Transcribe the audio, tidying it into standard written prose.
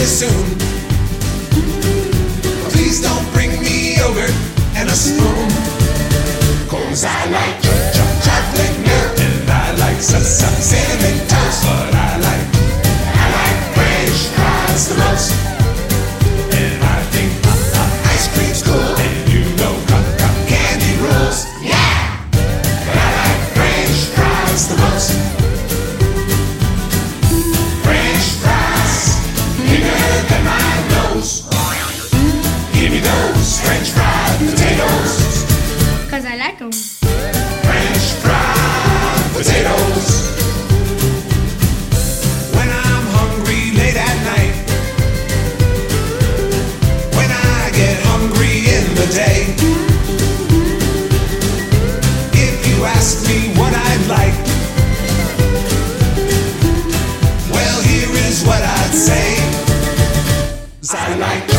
very soon. Please don't bring me yogurt and a spoon. 'Cause I like chocolate milk and I like cinnamon toast. But I like French fries the most. And I think ice cream's cool. And you know candy rules. Yeah! But I like French fries the most. French fries, bigger than my nose. Give me those French fried potatoes. 'Cause I like them. French fried potatoes. When I'm hungry late at night, when I get hungry in the day, if you ask me what I'd like, well, here is what I'd say. 'Cause I like